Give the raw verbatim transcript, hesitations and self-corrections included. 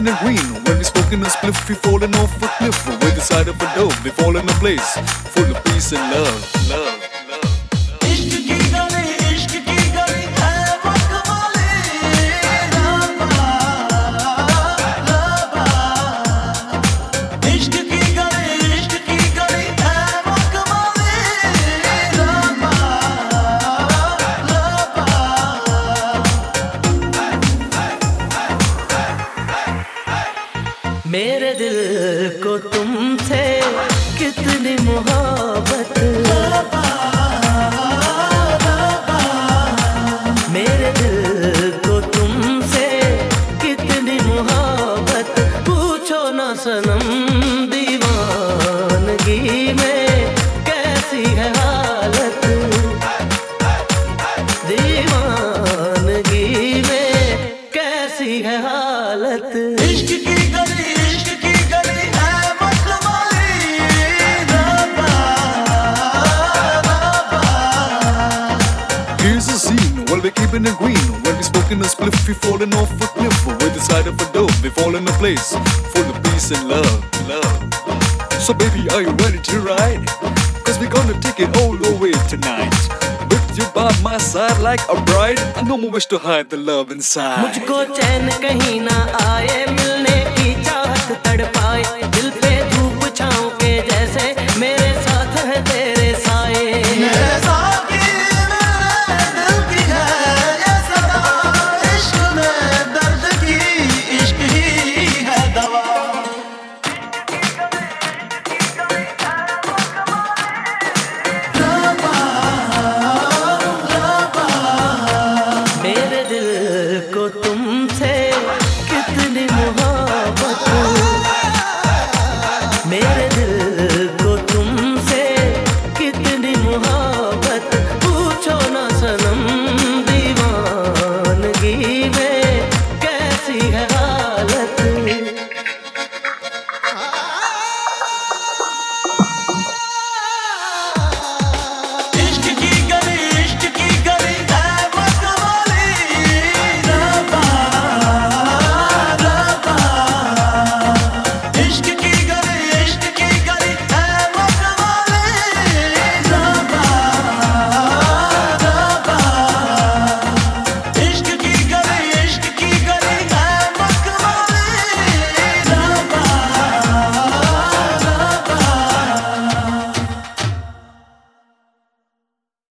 keeping it green. When we smoking a spliff, we falling off a cliff. With the side of a dome, we fall in a place full of peace and love, love. मेरे दिल को तुमसे कितनी मोहब्बत, मेरे दिल को तुमसे कितनी मोहब्बत, पूछो ना सनम दीवानगी में कैसी है हालत, दीवानगी में कैसी है हालत। इश्क की Well, we're keeping it green. When we smoking a spliff, we falling off a cliff. With the side of a dome, we fall in a place full of peace and love, love. So baby, are you ready to ride? Cause we're gonna take it all the way tonight. With you by my side like a bride, I no more wish to hide the love inside. मुझको चैन कहीं ना आए मिल